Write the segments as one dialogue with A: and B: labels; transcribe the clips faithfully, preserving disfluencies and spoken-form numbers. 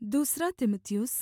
A: दूसरा तीमुथियुस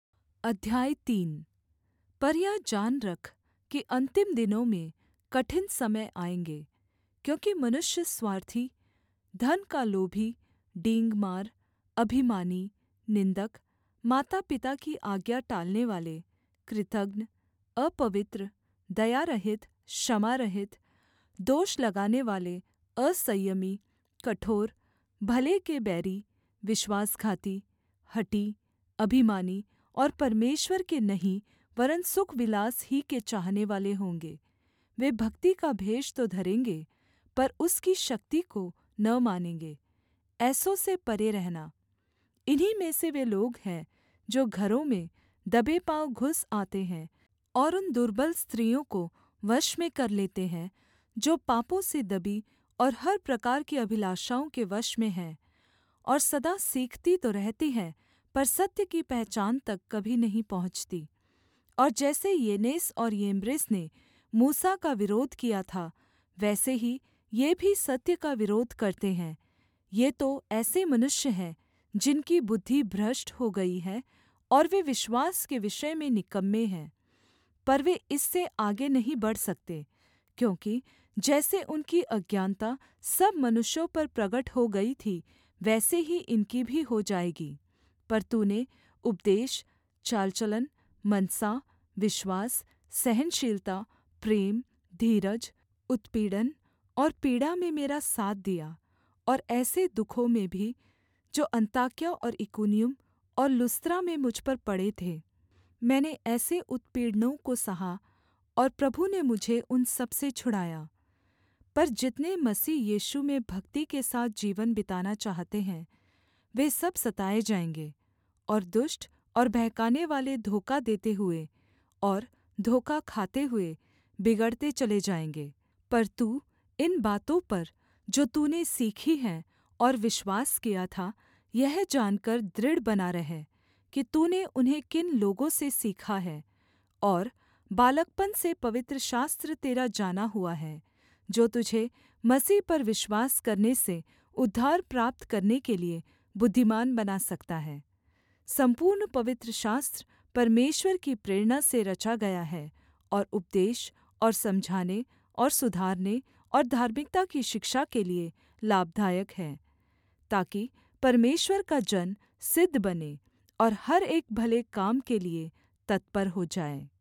A: अध्याय तीन। पर यह जान रख कि अन्तिम दिनों में कठिन समय आएँगे, क्योंकि मनुष्य स्वार्थी, धन का लोभी, डींगमार, अभिमानी, निन्दक, मातापिता की आज्ञा टालनेवाले, कृतघ्न, अपवित्र, दया रहित, क्षमा रहित, दोष लगानेवाले, असंयमी, कठोर, भले के बैरी, विश्वासघाती, हठी, अभिमानी और परमेश्वर के नहीं वरन् सुखविलास ही के चाहनेवाले होंगे। वे भक्ति का भेष तो धरेंगे, पर उसकी शक्ति को न मानेंगे। ऐसों से परे रहना। इन्हीं में से वे लोग हैं जो घरों में दबे पाँव घुस आते हैं और उन दुर्बल स्त्रियों को वश में कर लेते हैं, जो पापों से दबी और हर प्रकार की अभिलाषाओं के वश में हैं, और सदा सीखती तो रहती हैं, पर सत्य की पहचान तक कभी नहीं पहुँचती। और जैसे यन्नेस और यम्ब्रेस ने मूसा का विरोध किया था, वैसे ही ये भी सत्य का विरोध करते हैं। ये तो ऐसे मनुष्य हैं जिनकी बुद्धि भ्रष्ट हो गई है और वे विश्वास के विषय में निकम्मे हैं। पर वे इससे आगे नहीं बढ़ सकते, क्योंकि जैसे उनकी अज्ञानता सब मनुष्यों पर प्रगट हो गई थी, वैसे ही इनकी भी हो जाएगी। पर तूने उपदेश, चाल चलन, मनसा, विश्वास, सहनशीलता, प्रेम, धीरज, उत्पीड़न और पीड़ा में मेरा साथ दिया। और ऐसे दुखों में भी जो अन्ताक्या और इकुनियुम और लुस्त्रा में मुझ पर पड़े थे, मैंने ऐसे उत्पीड़नों को सहा, और प्रभु ने मुझे उन सब से छुड़ाया। पर जितने मसीह यीशु में भक्ति के साथ जीवन बिताना चाहते हैं, वे सब सताए जाएँगे, और दुष्ट और बहकानेवाले धोखा देते हुए और धोखा खाते हुए बिगड़ते चले जाएँगे। पर तू इन बातों पर जो तूने सीखी हैं और विश्वास किया था, यह जानकर दृढ़ बना रह कि तूने उन्हें किन लोगों से सीखा है, और बालकपन से पवित्र शास्त्र तेरा जाना हुआ है, जो तुझे मसीह पर विश्वास करने से उद्धार प्राप्त करने के लिए बुद्धिमान बना सकता है। सम्पूर्ण पवित्र शास्त्र परमेश्वर की प्रेरणा से रचा गया है, और उपदेश और समझाने और सुधारने और धार्मिकता की शिक्षा के लिए लाभदायक है, ताकि परमेश्वर का जन सिद्ध बने और हर एक भले काम के लिए तत्पर हो जाए।